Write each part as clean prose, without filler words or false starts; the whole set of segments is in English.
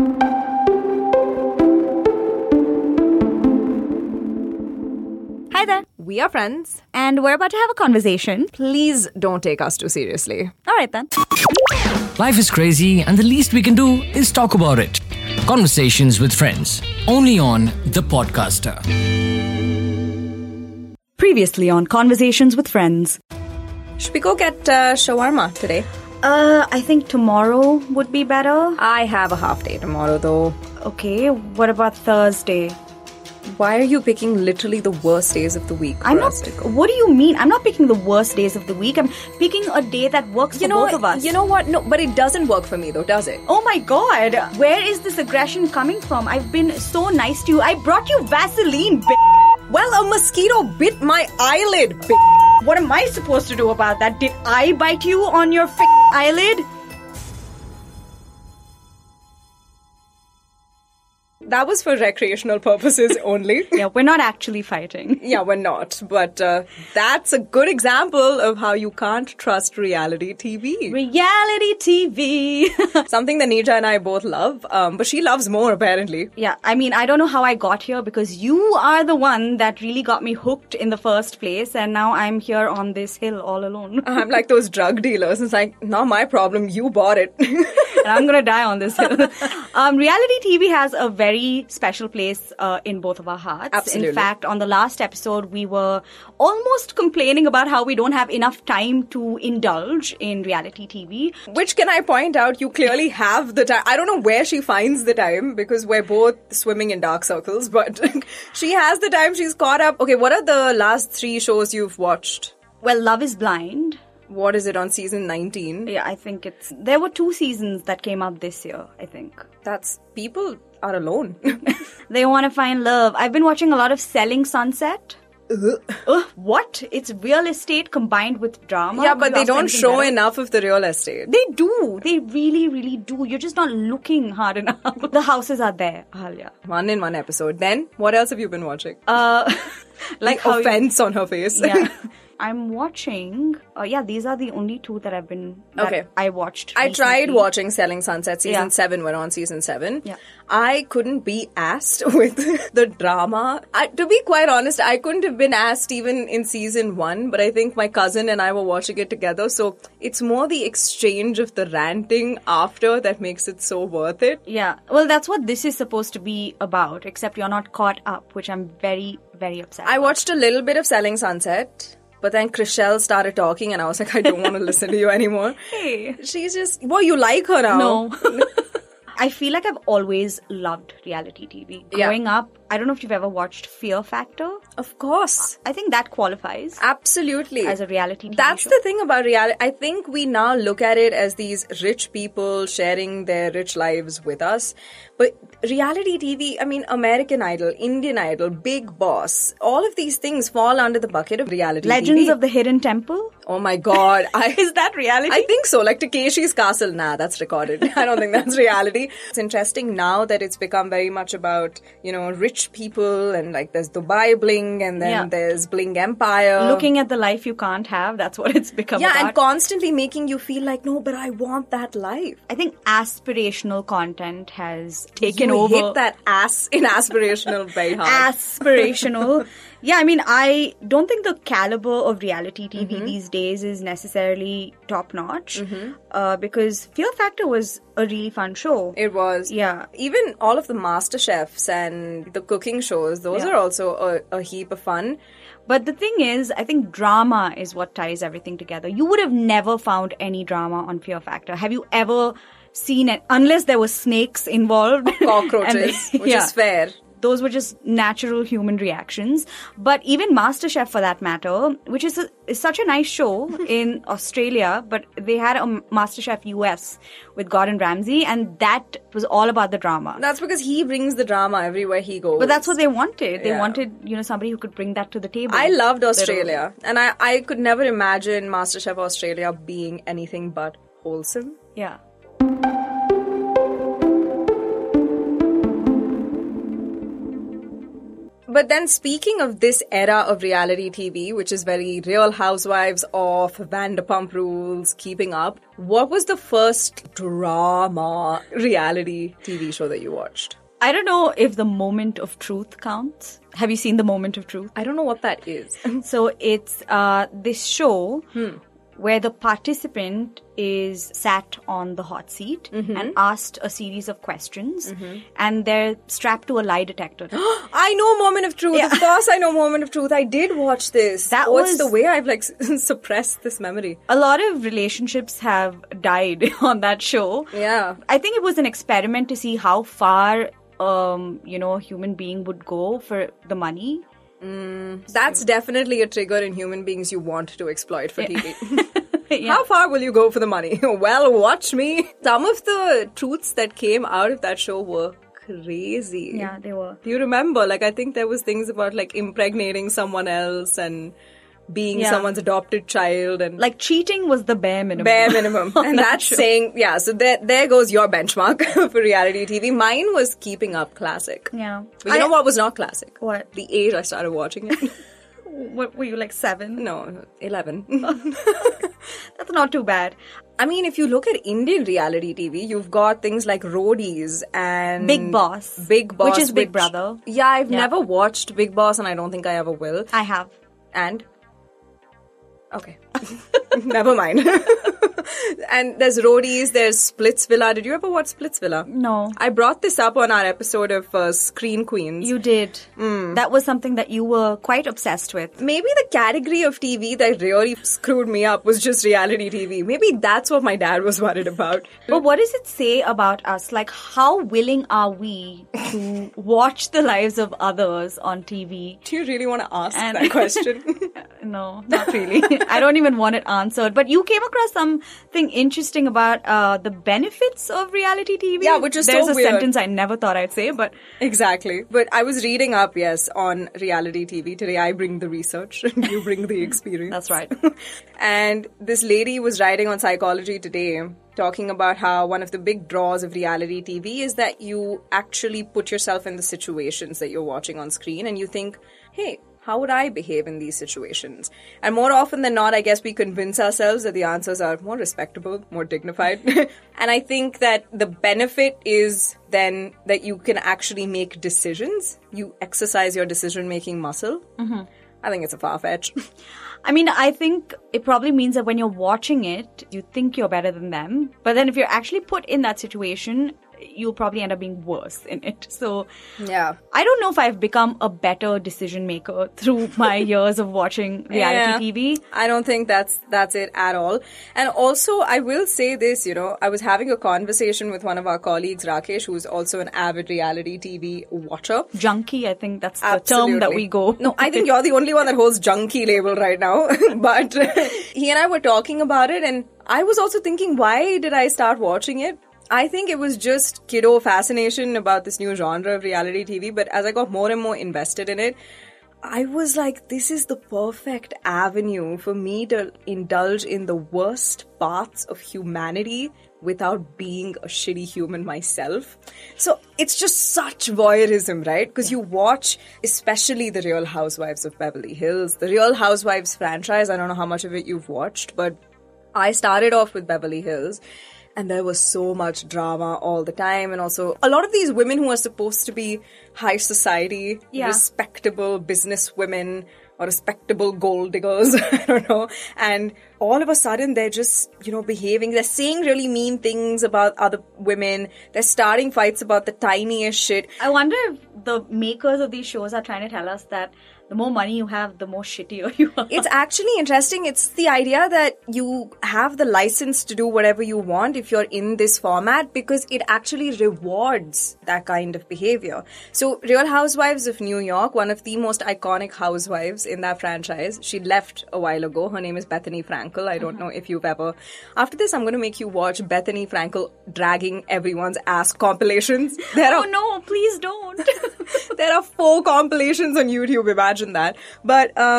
Hi there. We are friends. And we're about to have a conversation. Please don't take us too seriously. All right then. Life is crazy and the least we can do is talk about it. Conversations with Friends. Only on The Podcaster. Previously on Conversations with Friends. Should we go get shawarma today? I think tomorrow would be better. I have a half day tomorrow though. Okay, what about Thursday? Why are you picking literally the worst days of the week for us to go? What do you mean? I'm not picking the worst days of the week. I'm picking a day that works for both of us. You know what? No, but it doesn't work for me though, does it? Oh my god. Where is this aggression coming from? I've been so nice to you. I brought you Vaseline, Well, a mosquito bit my eyelid, What am I supposed to do about that? Did I bite you on your eyelid? That was for recreational purposes only. Yeah, we're not actually fighting. Yeah, we're not. But that's a good example of how you can't trust reality TV. Reality TV. Something that Neerja and I both love, but she loves more apparently. Yeah, I mean, I don't know how I got here because you are the one that really got me hooked in the first place, and now I'm here on this hill all alone. I'm like those drug dealers. It's like, not my problem, you bought it. And I'm gonna die on this hill. Reality TV has a very special place in both of our hearts. Absolutely. In fact, on the last episode, we were almost complaining about how we don't have enough time to indulge in reality TV. Which, can I point out, you clearly have the time. I don't know where she finds the time because we're both swimming in dark circles, but she has the time. She's caught up. Okay, what are the last 3 shows you've watched? Well, Love is Blind. What is it on season 19? Yeah, I think there were 2 seasons that came out this year, I think. That's, people are alone. They want to find love. I've been watching a lot of Selling Sunset. What? It's real estate combined with drama. Yeah, but they don't show enough of the real estate. They do. They really, really do. You're just not looking hard enough. The houses are there, Ahalya. 1 in 1 episode. Then, what else have you been watching? Like the offense on her face. Yeah. I'm watching... these are the only 2 that I've been... Okay. I watched I recently. tried watching Selling Sunset season 7. We're on season 7. Yeah. I couldn't be asked with the drama. To be quite honest, I couldn't have been asked even in season 1, but I think my cousin and I were watching it together, so it's more the exchange of the ranting after that makes it so worth it. Yeah. Well, that's what this is supposed to be about, except you're not caught up, which I'm very, very upset I about. watched a little bit of Selling Sunset. But then Chriselle started talking and I was like, I don't want to listen to you anymore. Hey. She's just... Well, you like her now. No. I feel like I've always loved reality TV. Growing up, I don't know if you've ever watched Fear Factor. Of course. I think that qualifies. Absolutely. As a reality TV That's show. the thing about reality. I think we now look at it as these rich people sharing their rich lives with us. But reality TV, I mean, American Idol, Indian Idol, Big Boss, all of these things fall under the bucket of reality Legends TV. of the Hidden Temple? Oh my god. Is that reality? I think so. Like Takeshi's Castle. Nah, that's recorded. I don't think that's reality. It's interesting now that it's become very much about, rich people and like there's Dubai Bling and then there's Bling Empire. Looking at the life you can't have, that's what it's become about. Yeah, and constantly making you feel like, no, but I want that life. I think aspirational content has taken you over. hit that ass in aspirational very hard. Aspirational. Yeah, I mean, I don't think the caliber of reality TV these days is necessarily top-notch because Fear Factor was a really fun show. It was. Yeah. Even all of the Master Chefs and the cooking shows, those are also a heap of fun. But the thing is, I think drama is what ties everything together. You would have never found any drama on Fear Factor. Have you ever seen it? Unless there were snakes involved. Cockroaches, which is fair. Those were just natural human reactions. But even MasterChef, for that matter, which is such a nice show in Australia, but they had a MasterChef US with Gordon Ramsay, and that was all about the drama. That's because he brings the drama everywhere he goes. But that's what they wanted. They wanted, somebody who could bring that to the table. I loved Australia. And I could never imagine MasterChef Australia being anything but wholesome. Yeah. But then speaking of this era of reality TV, which is very Real Housewives of, Vanderpump Rules, Keeping Up, what was the first drama reality TV show that you watched? I don't know if The Moment of Truth counts. Have you seen The Moment of Truth? I don't know what that is. So it's this show where the participant is sat on the hot seat and asked a series of questions, and they're strapped to a lie detector. I know Moment of Truth. Yeah. Of course I know Moment of Truth. I did watch this. What's the way I've suppressed this memory? A lot of relationships have died on that show. Yeah. I think it was an experiment to see how far a human being would go for the money. That's definitely a trigger in human beings you want to exploit for TV. Yeah. How far will you go for the money? Well, watch me. Some of the truths that came out of that show were crazy. Yeah, they were. Do you remember? I think there was things about impregnating someone else and being someone's adopted child, and cheating was the bare minimum. Bare minimum. And that's saying, so there goes your benchmark for reality TV. Mine was Keeping Up, classic. Yeah. But you know what was not classic? What? The age I started watching it. What were you, 7? No, 11. That's not too bad. I mean, if you look at Indian reality TV, you've got things like Roadies and Big Boss. Which is Big Brother. Yeah, I've never watched Big Boss, and I don't think I ever will. I have. And? Okay. Never mind. And there's Roadies, there's Splitsvilla. Did you ever watch Splitsvilla? No. I brought this up on our episode of Screen Queens. You did. That was something that you were quite obsessed with. Maybe the category of TV that really screwed me up was just reality TV. Maybe that's what my dad was worried about. But what does it say about us? How willing are we to watch the lives of others on TV? Do you really want to ask that question? No, not really. I don't even want it answered. But you came across something interesting about the benefits of reality TV. Yeah, which is There's so a weird. sentence I never thought I'd say, but... Exactly. But I was reading up, on reality TV. Today I bring the research and you bring the experience. That's right. And this lady was writing on Psychology Today, talking about how one of the big draws of reality TV is that you actually put yourself in the situations that you're watching on screen and you think, hey, how would I behave in these situations? And more often than not, I guess we convince ourselves that the answers are more respectable, more dignified. And I think that the benefit is then that you can actually make decisions. You exercise your decision-making muscle. Mm-hmm. I think it's a far-fetch. I mean, I think it probably means that when you're watching it, you think you're better than them. But then if you're actually put in that situation, you'll probably end up being worse in it. So, yeah. I don't know if I've become a better decision maker through my years of watching reality TV. I don't think that's it at all. And also, I will say this, I was having a conversation with one of our colleagues, Rakesh, who's also an avid reality TV watcher. Junkie, I think that's the term that we go. No, I think you're the only one that holds junkie label right now. But he and I were talking about it, and I was also thinking, why did I start watching it? I think it was just kiddo fascination about this new genre of reality TV, but as I got more and more invested in it, I was like, this is the perfect avenue for me to indulge in the worst parts of humanity without being a shitty human myself. So it's just such voyeurism, right? Because you watch, especially the Real Housewives of Beverly Hills, the Real Housewives franchise. I don't know how much of it you've watched, but I started off with Beverly Hills. And there was so much drama all the time. And also, a lot of these women who are supposed to be high society, respectable business women or respectable gold diggers, I don't know. And all of a sudden, they're just, behaving. They're saying really mean things about other women. They're starting fights about the tiniest shit. I wonder if the makers of these shows are trying to tell us that the more money you have, the more shittier you are. It's actually interesting. It's the idea that you have the license to do whatever you want if you're in this format, because it actually rewards that kind of behavior. So Real Housewives of New York, one of the most iconic housewives in that franchise, she left a while ago. Her name is Bethany Frankel. I don't know if you've ever... After this, I'm going to make you watch Bethany Frankel dragging everyone's ass compilations. No, please don't. There are 4 compilations on YouTube, imagine that. But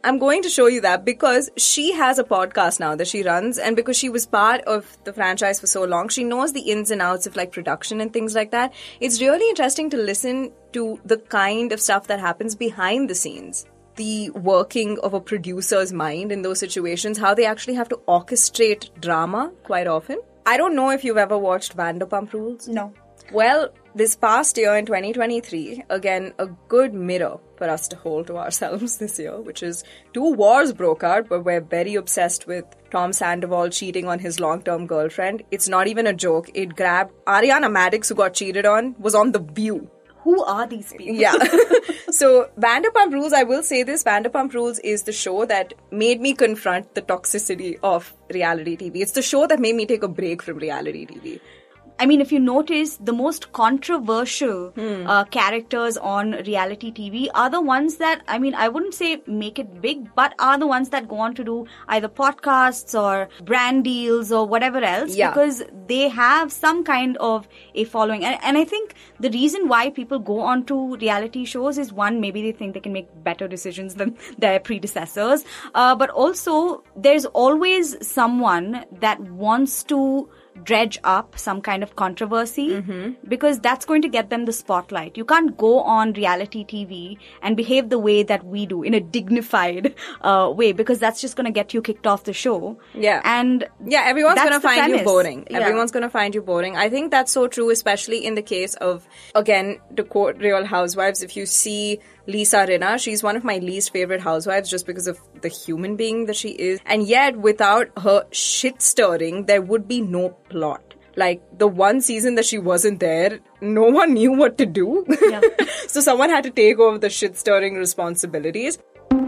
I'm going to show you that because she has a podcast now that she runs, and because she was part of the franchise for so long, she knows the ins and outs of like production and things like that. It's really interesting to listen to the kind of stuff that happens behind the scenes. The working of a producer's mind in those situations, how they actually have to orchestrate drama quite often. I don't know if you've ever watched Vanderpump Rules. No. Well, this past year in 2023, again, a good mirror for us to hold to ourselves this year, which is 2 wars broke out, but we're very obsessed with Tom Sandoval cheating on his long-term girlfriend. It's not even a joke. It grabbed Ariana Madix, who got cheated on, was on The View. Who are these people? Yeah. So, Vanderpump Rules, I will say this, Vanderpump Rules is the show that made me confront the toxicity of reality TV. It's the show that made me take a break from reality TV. I mean, if you notice, the most controversial characters on reality TV are the ones that, I mean, I wouldn't say make it big, but are the ones that go on to do either podcasts or brand deals or whatever else, because they have some kind of a following. And I think the reason why people go on to reality shows is, one, maybe they think they can make better decisions than their predecessors. But also, there's always someone that wants to dredge up some kind of controversy because that's going to get them the spotlight. You can't go on reality TV and behave the way that we do in a dignified way, because that's just going to get you kicked off the show. Yeah. And yeah, everyone's going to find you boring. Yeah. Everyone's going to find you boring. I think that's so true, especially in the case of, again, to quote Real Housewives, if you see Lisa Rinna, she's one of my least favorite housewives just because of the human being that she is. And yet, without her shit stirring, there would be no plot. Like, the one season that she wasn't there, no one knew what to do. Yeah. So someone had to take over the shit stirring responsibilities.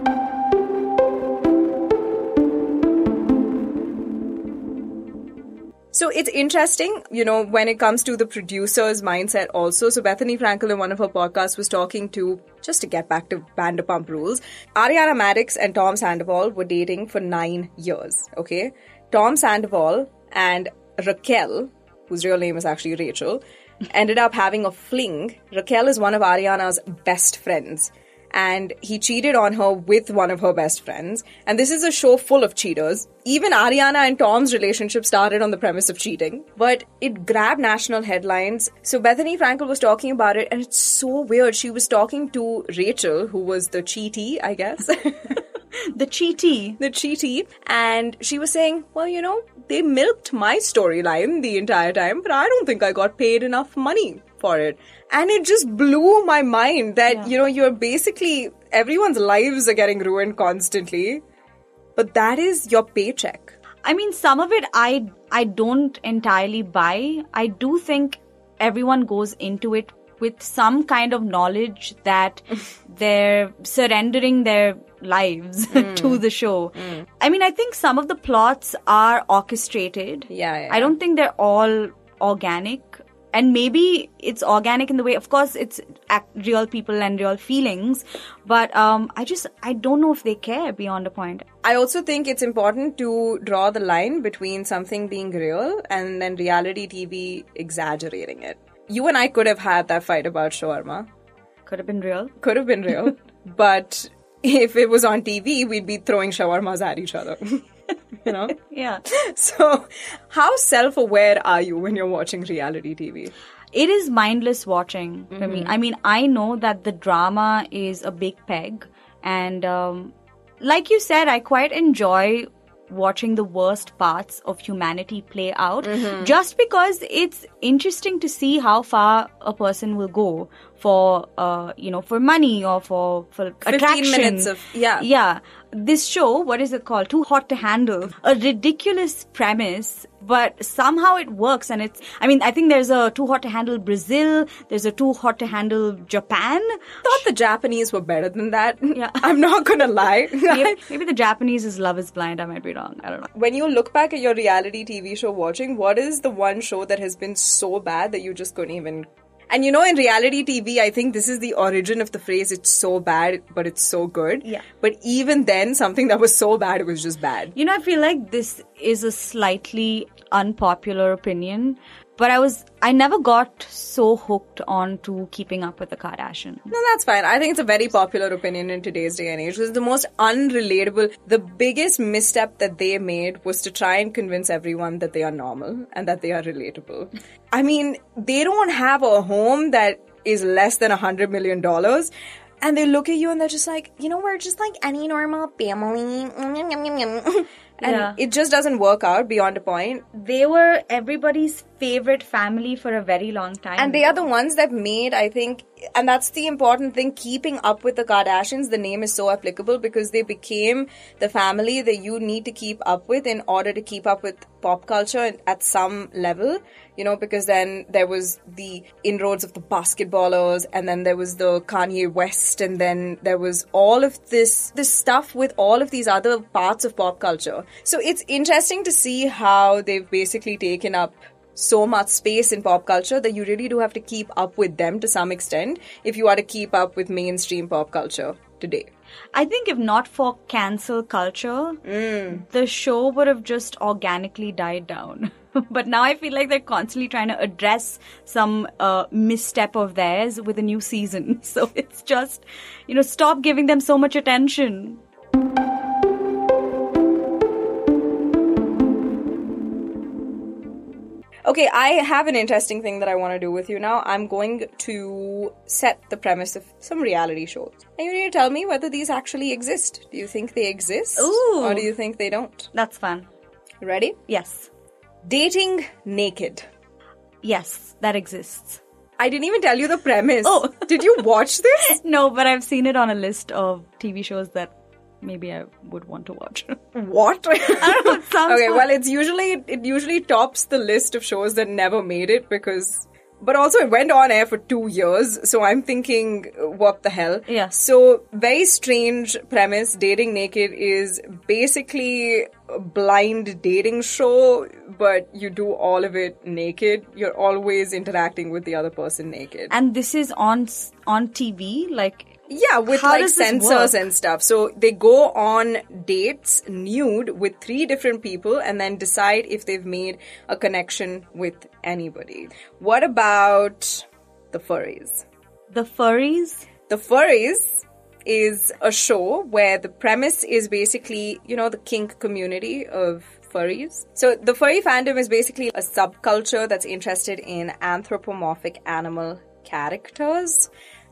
So it's interesting, you know, when it comes to the producer's mindset also. So Bethany Frankel in one of her podcasts was talking to, just to get back to Vanderpump Rules, Ariana Madix and Tom Sandoval were dating for 9 years, okay? Tom Sandoval and Raquel, whose real name is actually Rachel, ended up having a fling. Raquel is one of Ariana's best friends. And he cheated on her with one of her best friends. And this is a show full of cheaters. Even Ariana and Tom's relationship started on the premise of cheating. But it grabbed national headlines. So Bethany Frankel was talking about it, and it's so weird. She was talking to Rachel, who was the cheatee, I guess. The cheatee. And she was saying, well, you know, they milked my storyline the entire time, but I don't think I got paid enough money for it. And it just blew my mind that, you know, you're basically, everyone's lives are getting ruined constantly, but that is your paycheck. I mean, some of it I don't entirely buy. I do think everyone goes into it with some kind of knowledge that they're surrendering their lives to the show. I mean, I think some of the plots are orchestrated. Yeah. I don't think they're all organic. And maybe it's organic in the way, of course, it's real people and real feelings, but I don't know if they care beyond a point. I also think it's important to draw the line between something being real and then reality TV exaggerating it. You and I could have had that fight about shawarma. Could have been real. Could have been real. But if it was on TV, we'd be throwing shawarmas at each other. You know? Yeah. So, how self-aware are you when you're watching reality TV? It is mindless watching for me. I mean, I know that the drama is a big peg. And like you said, I quite enjoy watching the worst parts of humanity play out, just because it's interesting to see how far a person will go for, for money or for attraction. 15 minutes of, Yeah. This show, what is it called? Too Hot to Handle. A ridiculous premise, but somehow it works. And I think there's a Too Hot to Handle Brazil. There's a Too Hot to Handle Japan. I thought the Japanese were better than that. Yeah. I'm not gonna lie. Maybe the Japanese is Love is Blind. I might be wrong. I don't know. When you look back at your reality TV show watching, what is the one show that has been so bad that you just couldn't even... And you know, in reality TV, I think this is the origin of the phrase, it's so bad, but it's so good. Yeah. But even then, something that was so bad, it was just bad. You know, I feel like this is a slightly unpopular opinion. But I never got so hooked on to Keeping Up with the Kardashians. No, that's fine. I think it's a very popular opinion in today's day and age. It was the most unrelatable. The biggest misstep that they made was to try and convince everyone that they are normal and that they are relatable. I mean, they don't have a home that is less than $100 million. And they look at you and they're just like, we're just like any normal family. And it just doesn't work out beyond a point. They were everybody's favorite family for a very long time. And they are the ones that made, I think, and that's the important thing, Keeping Up with the Kardashians, the name is so applicable because they became the family that you need to keep up with in order to keep up with pop culture at some level, because then there was the inroads of the basketballers, and then there was the Kanye West, and then there was all of this stuff with all of these other parts of pop culture. So it's interesting to see how they've basically taken up so much space in pop culture that you really do have to keep up with them to some extent if you are to keep up with mainstream pop culture today. I think if not for cancel culture, the show would have just organically died down. But now I feel like they're constantly trying to address some misstep of theirs with a new season. So it's just, stop giving them so much attention. Okay, I have an interesting thing that I want to do with you now. I'm going to set the premise of some reality shows. And you need to tell me whether these actually exist. Do you think they exist? Ooh. Or do you think they don't? That's fun. Ready? Yes. Dating naked. Yes, that exists. I didn't even tell you the premise. Oh. Did you watch this? No, but I've seen it on a list of TV shows that maybe I would want to watch. What? I don't know, it sounds okay, fun. well, it usually tops the list of shows that never made it but also it went on air for 2 years, so I'm thinking, what the hell? Yeah. So, very strange premise. Dating Naked is basically a blind dating show, but you do all of it naked. You're always interacting with the other person naked. And this is on TV, like... Yeah, with How like does this sensors work? and stuff. So they go on dates nude with 3 different people and then decide if they've made a connection with anybody. What about the Furries? The Furries? The Furries is a show where the premise is basically, the kink community of furries. So the furry fandom is basically a subculture that's interested in anthropomorphic animal characters.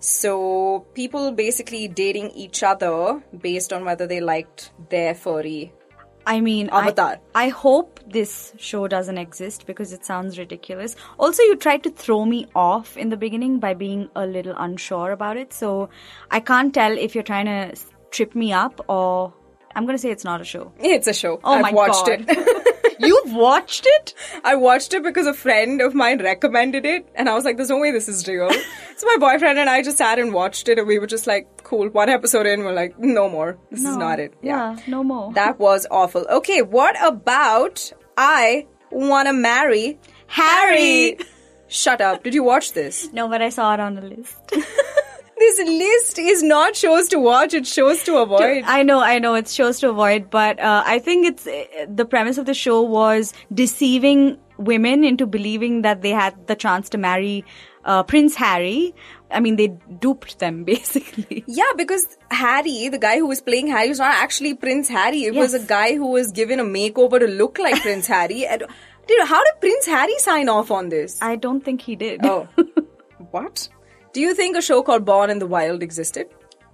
So people basically dating each other based on whether they liked their furry avatar. I hope this show doesn't exist because it sounds ridiculous. Also, you tried to throw me off in the beginning by being a little unsure about it. So I can't tell if you're trying to trip me up or... I'm going to say it's not a show. It's a show. Oh my I've watched God. it. You've watched it? I watched it because a friend of mine recommended it and I was like, there's no way this is real. So my boyfriend and I just sat and watched it and we were just like, cool, 1 episode in, we're like, no more. This is not it. Yeah, no more. That was awful. Okay, what about I Wanna Marry Harry? Shut up. Did you watch this? No, but I saw it on the list. This list is not shows to watch, it's shows to avoid. I know, it's shows to avoid, but I think it's the premise of the show was deceiving women into believing that they had the chance to marry Prince Harry. I mean, they duped them, basically. Yeah, because Harry, the guy who was playing Harry, was not actually Prince Harry. It was a guy who was given a makeover to look like Prince Harry. And, how did Prince Harry sign off on this? I don't think he did. Oh. What? Do you think a show called Born in the Wild existed?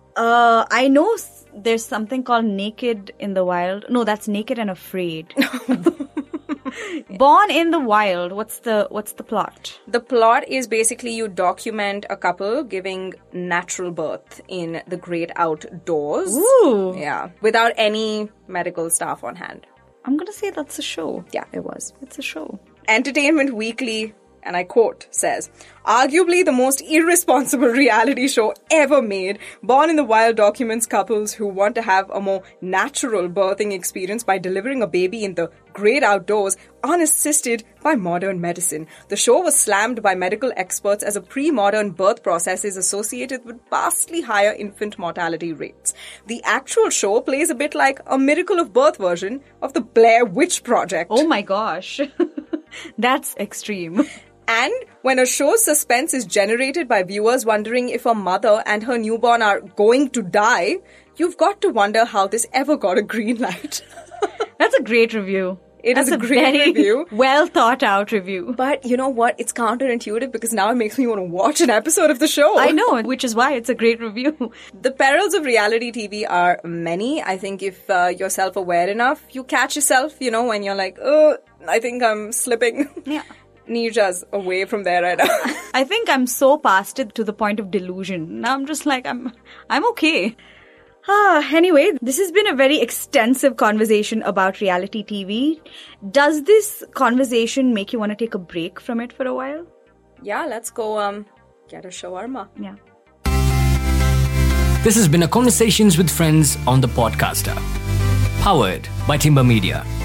I know there's something called Naked in the Wild. No, that's Naked and Afraid. Born in the Wild. What's the plot? The plot is basically you document a couple giving natural birth in the great outdoors. Ooh. Yeah. Without any medical staff on hand. I'm going to say that's a show. Yeah, it was. It's a show. Entertainment Weekly, and I quote, says, arguably the most irresponsible reality show ever made, Born in the Wild documents couples who want to have a more natural birthing experience by delivering a baby in the great outdoors, unassisted by modern medicine. The show was slammed by medical experts as a pre-modern birth process is associated with vastly higher infant mortality rates. The actual show plays a bit like a Miracle of Birth version of the Blair Witch Project. Oh my gosh. That's extreme. And when a show's suspense is generated by viewers wondering if a mother and her newborn are going to die, you've got to wonder how this ever got a green light. That's a great review. That's a great review. Well thought out review. But you know what? It's counterintuitive because now it makes me want to watch an episode of the show. I know, which is why it's a great review. The perils of reality TV are many. I think if you're self-aware enough, you catch yourself, when you're like, oh, I think I'm slipping. Yeah. Neerja's away from there right now. I think I'm so past it to the point of delusion. Now I'm just like, I'm okay. Anyway, this has been a very extensive conversation about reality TV. Does this conversation make you want to take a break from it for a while? Yeah, let's go get a shawarma. Yeah. This has been a Conversations with Friends on the Podcaster. Powered by Timber Media.